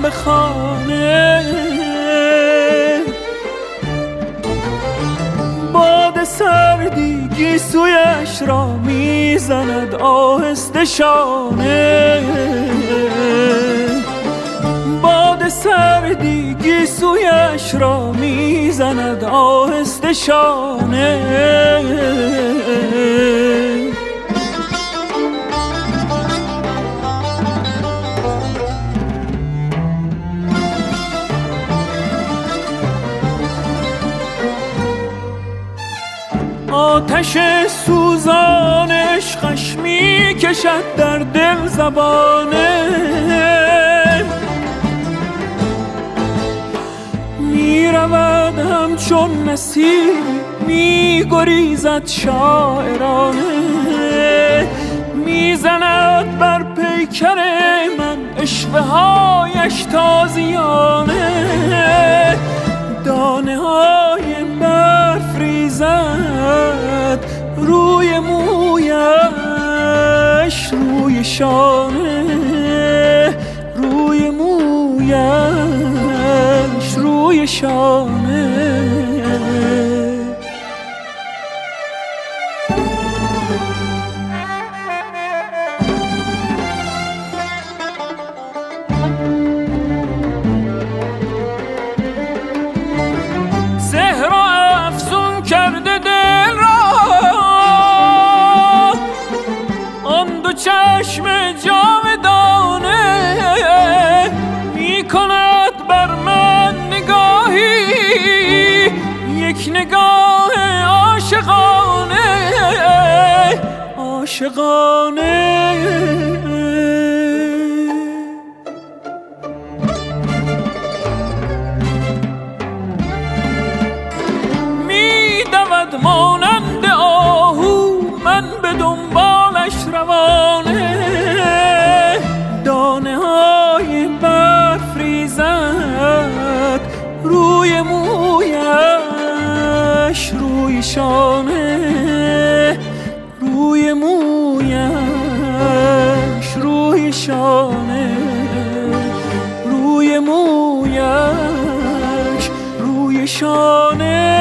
به خانه. باد سردی گیسویش را میزند آهسته شانه. باد سردی گیسویش را میزند آهسته شانه. آتش سوزان عشقش می کشد در دل زبانه. می رود همچون نسیم می گریزد شاعرانه. می زند بر پیکر من اشوه هایش تازیانه. دانه های برف ریزد روی مویش، روی شانه، روی مویش، روی شانه. چشم جاودانه می کند بر من نگاهی، یک نگاه عاشقانه، عاشقانه. می دود مانند آهو من به دنبالش روانه. دانه های برف ریزد روی مویش، روی شانه، روی مویش، روی شانه، روی مویش، روی شانه.